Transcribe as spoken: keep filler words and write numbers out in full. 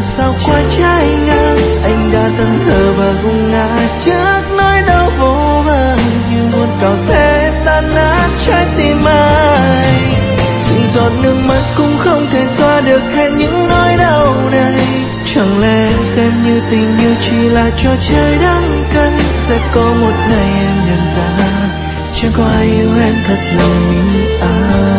sao qua trái ngang. Anh đã dần thờ và gục ngã trước nỗi đau vô bờ, như muốn cào xé tan nát trái tim anh. Từng giọt nước mắt cũng không thể xóa được hết những nỗi đau này. Chẳng lẽ em xem như tình yêu chỉ là trò chơi đắng cay? Sẽ có một ngày em nhận ra chẳng có ai yêu em thật lòng như anh.